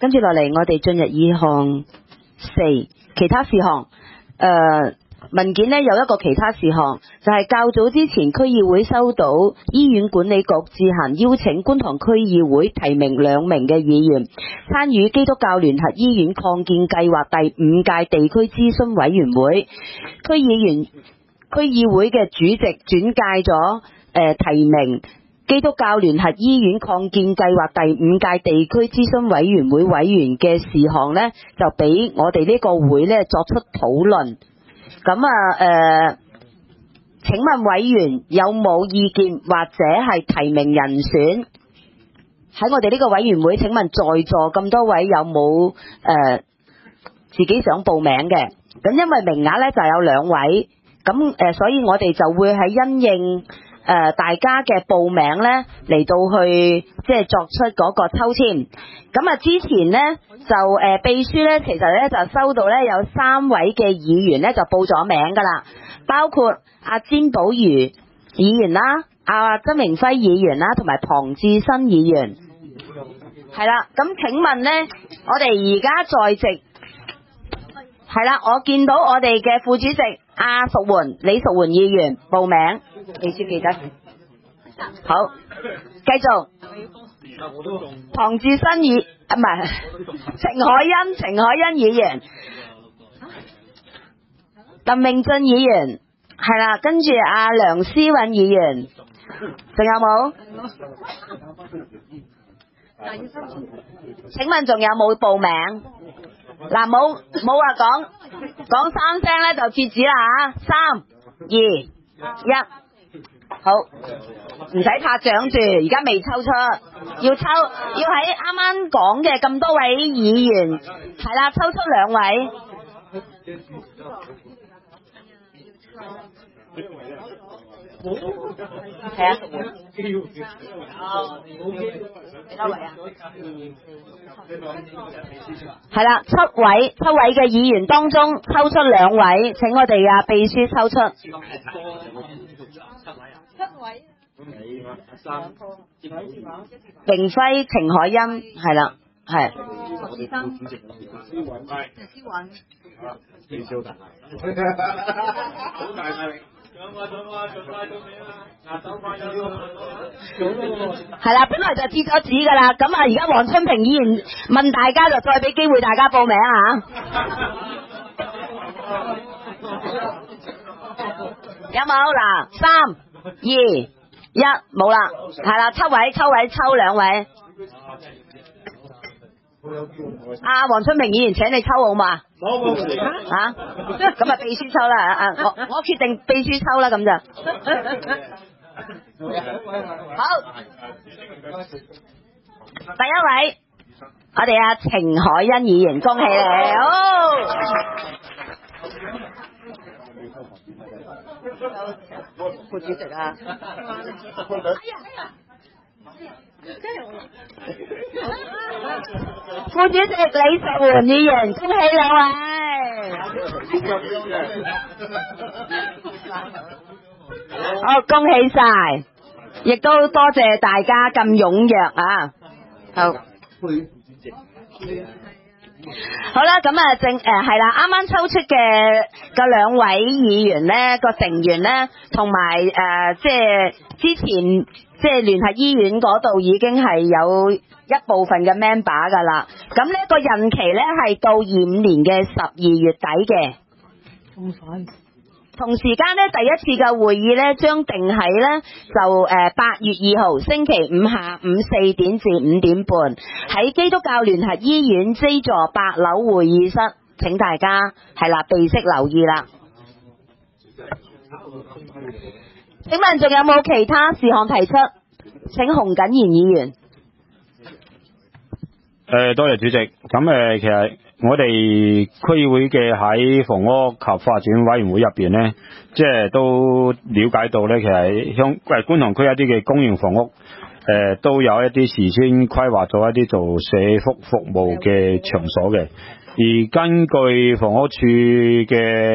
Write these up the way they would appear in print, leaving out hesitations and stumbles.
跟住落嚟，我哋進入議項4其他事項。文件呢有一個其他事項，就係較早之前區議會收到醫院管理局自行邀請觀塘區議會提名2名嘅議員參與基督教聯合醫院擴建計劃第5屆地區諮詢委員會。區議會嘅主席轉介咗提名基督教聯合醫院擴建計劃第5屆地區諮詢委員會委員嘅事項呢，就俾我哋呢個會呢作出討論。咁請問委員有冇意見或者係提名人選？喺我哋呢個委員會，請問在座咁多位有冇自己想報名嘅？咁因為名額呢就有2位，咁所以我哋就會喺因應大家嘅報名呢嚟到去即係作出嗰個抽籤。咁之前呢就秘書呢其實呢就收到呢有3位嘅議員呢就報咗名噶啦，包括阿詹寶如議員啦、阿曾明輝議員啦，同埋龐智新議員。係啦，咁請問呢，我哋而家在席係啦，我見到我哋嘅副主席阿淑媛李淑媛議員報名，秘書記得。好，繼續。龐智新議唔係程海欣議員，林明俊議員係啦，跟住阿梁思韻議員，仲有冇？請問仲有冇報名？嗱，冇話講3聲咧就截止啦吓，3、2、1，好，唔使拍掌住，而家未抽出，要喺啱啱講嘅咁多位議員，係啦，抽出2位。係啊，幾多位啊？係啦，7位嘅議員當中抽出2位，請我哋秘書抽出。7位。榮輝、程海欣係啦，係。係啦，本來就截咗紙噶啦，咁而家黃春平議員問大家，就再俾機會大家報名有冇嗱？3、2、1，冇啦，係啦，7位抽2位。黃春平議員，請你抽好嘛？冇吓，咁秘書抽啦，我決定秘書抽啦，咁就好。第1位，我哋程海欣議員，恭喜你，好。副主席啊。副主席李淑媛議員，恭喜2位。好，恭喜晒，亦都多謝大家咁踴躍啊！好。好啦，咁係啦，啱啱抽出嘅2位議員呢個成員呢，同埋即係之前即係聯合醫院嗰度已經係有一部分嘅 member 噶啦，咁呢個任期呢係到25年嘅12月底嘅。咁快？同時間呢，第一次嘅會議呢將定喺呢就8月2號星期5下午4點至5點半喺基督教聯合醫院 J 座8樓會議室，請大家係啦備悉留意啦。請問仲有冇其他事項提出？請洪謹賢議員。 多謝主席。咁其實我哋區議會嘅喺房屋及發展委員會入邊呢，即係都了解到呢，其實觀塘區一啲嘅公營房屋都有一啲事先規劃咗一啲做社福服務嘅場所嘅。而根據房屋處嘅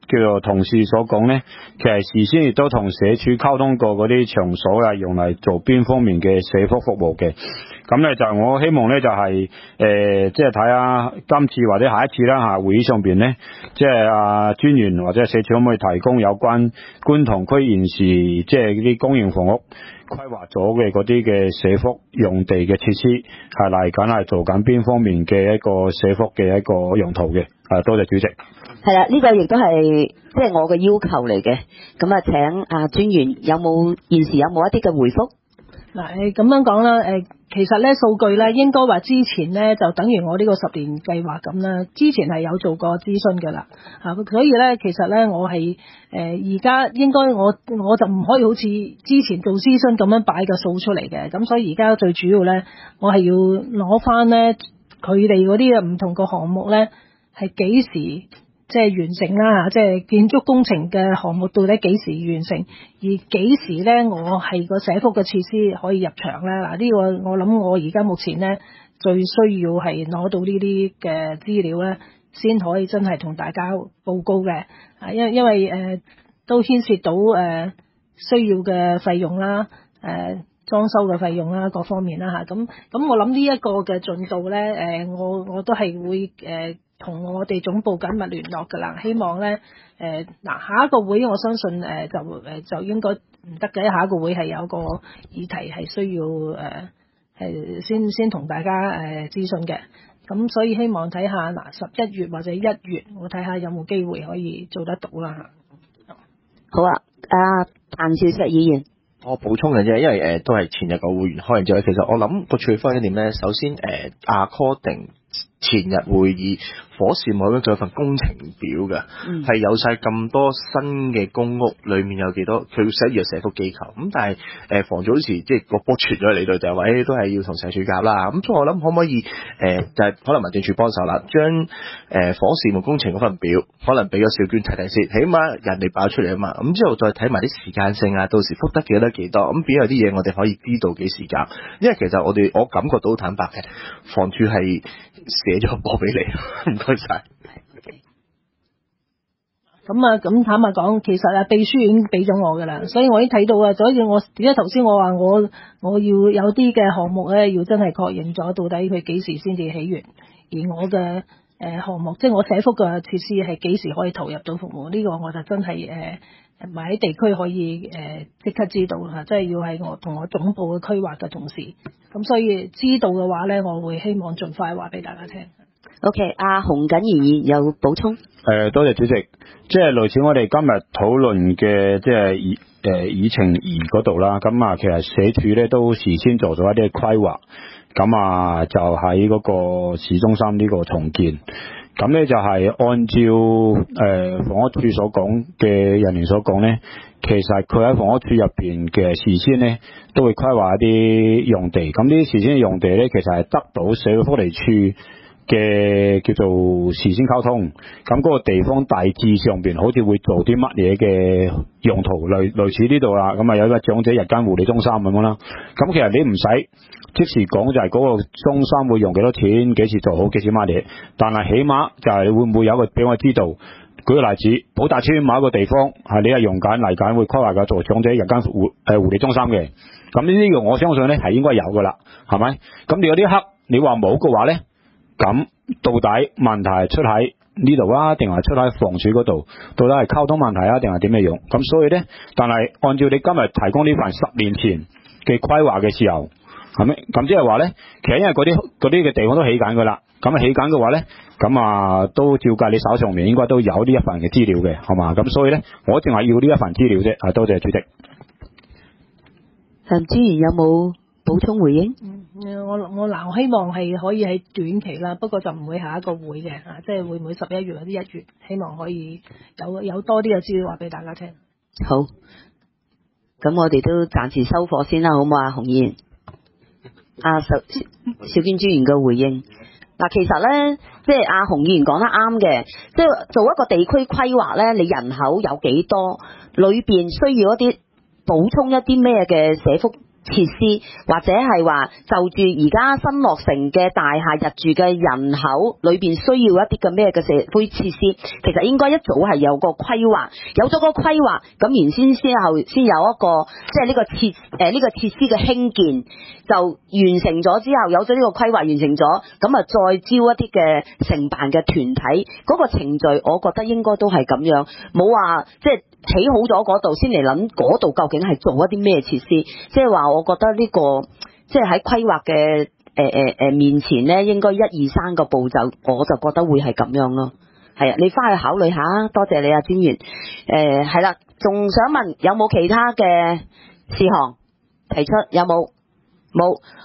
叫做同事所講咧，其實事先亦都同社署溝通過嗰啲場所啊，用嚟做邊方面嘅社福服務嘅。咁咧就我希望咧就係即係睇下今次或者下一次啦嚇會議上邊咧，即係專員或者社署可唔可以提供有關觀塘區現時即係啲公營房屋規劃咗嘅嗰啲嘅社福用地嘅設施係嚟緊係做緊邊方面嘅一個社福嘅一個用途嘅。多謝主席。 係啦，呢個亦都係即係我嘅要求嚟嘅。咁啊，請專員現時有冇一啲嘅回覆？ 嗱，咁樣講啦，其實咧數據咧應該話之前咧就等於我呢個10年計劃咁啦，之前係有做過諮詢㗎啦，所以咧其實咧我係而家應該我就唔可以好似之前做諮詢咁樣擺個數出嚟嘅，咁所以而家最主要咧我係要攞翻咧佢哋嗰啲嘅唔同個項目咧係幾時即係完成啦，即係建築工程嘅項目到底幾時完成，而幾時咧我係個社福嘅設施可以入場咧？嗱，呢個我諗我而家目前咧最需要係攞到呢啲嘅資料咧，先可以真係同大家報告嘅。因為都牽涉到需要嘅費用啦，裝修嘅費用啦，各方面啦嚇。咁我諗呢一個嘅進度咧，我都係會同我哋總部緊密聯絡㗎啦，希望咧下一個會我相信就應該唔得嘅，下一個會係有個議題係需要先同大家諮詢嘅，咁所以希望睇下11月或者1月，我睇下有冇機會可以做得到啦。 好啊，彭兆石議員。 我補充嘅啫，因為都係前日個會員開完之後，其實我諗個處理方案一點咧，首先according 前日會議火事務咧，仲有份工程表嘅，係有晒咁多新嘅公屋裏面有幾多，佢寫住社福機構咁，但係房署好似即係個波傳咗嚟到就係話，都係要同社署夾啦。咁所以我諗可唔可以就係可能民政處幫手啦，將火事務工程嗰份表可能俾咗小娟睇睇先，起碼人哋爆出嚟啊嘛。咁之後再睇埋啲時間性啊，到時覆得幾多，咁變有啲嘢我哋可以知道幾時夾，因為其實我感覺到坦白嘅，房署係寫咗波俾你，唔該晒。 咁坦白講，其實秘書已經俾咗我㗎啦，所以我已經睇到啊。所以我點解頭先我話我要有啲嘅項目咧，要真係確認咗到底佢幾時先至起完，而我嘅項目即係我社福嘅設施係幾時可以投入到服務，呢個我就真係唔係喺地區可以即刻知道嚇，即係要係我同我總部嘅規劃嘅同事，咁所以知道嘅話咧，我會希望盡快話俾大家聽。 OK，洪謹儀有補充。 多謝主席，即係類似我哋今日討論嘅即係議程2嗰度啦，咁其實社署咧都事先做咗一啲規劃，咁就喺嗰個市中心呢個重建，咁咧就係按照房屋署所講嘅人員所講咧，其實佢喺房屋署入邊嘅事先咧都會規劃一啲用地，咁呢啲事先嘅用地咧其實係得到社會福利署嘅叫做事先溝通，咁嗰個地方大致上邊好似會做啲乜嘢嘅用途，類似呢度啦，咁有一個長者日間護理中心咁樣啦。咁其實你唔使即時講就係嗰個中心會用幾多錢，幾時做好，幾時乜嘢，但係起碼就係會唔會有一個俾我知道。舉個例子，寶達邨某一個地方係你係用緊嚟緊會規劃嘅做長者日間護理中心嘅，咁呢個我相信咧係應該有噶啦，係咪？咁你有啲黑你話冇嘅話咧？咁到底問題係出喺呢度啊，定係出喺房署嗰度？到底係溝通問題啊，定係點嘅樣？咁所以咧，但係按照你今日提供呢份10年前嘅規劃嘅時候，係咪？咁即係話咧，其實因為嗰啲嘅地方都起緊噶啦，咁起緊嘅話咧，咁都照計你手上面應該都有呢一份嘅資料嘅，係嘛？咁所以咧，我淨係要呢一份資料啫。多謝主席。 陳專員有冇補充回應？ 我希望係可以喺短期啦，不過就唔會下一個會嘅即係會唔會11月或者1月，希望可以有多啲嘅資料話俾大家聽。 好，咁我哋都暫時收貨先啦，好唔好啊，洪議員？邵娟專員嘅回應。其實咧，即係洪議員講得啱嘅，即係做一個地區規劃咧，你人口有幾多，裏邊需要一啲補充一啲咩嘅社福設施，或者係話就住而家新落成嘅大廈入住嘅人口裏邊需要一啲嘅咩嘅社會設施，其實應該一早係有個規劃，有咗個規劃，咁然先有一個即係呢個設施嘅興建，就完成咗之後，有咗呢個規劃完成咗，咁啊再招一啲嘅承辦嘅團體，嗰個程序我覺得應該都係咁樣，冇話即係起好咗嗰度先嚟諗嗰度究竟係做一啲咩設施，即係話我覺得呢個即係喺規劃嘅面前咧，應該1、2、3個步驟，我就覺得會係咁樣咯。係啊，你翻去考慮下，多謝你啊，專員。係啦，仲想問有冇其他嘅事項提出？有冇？冇。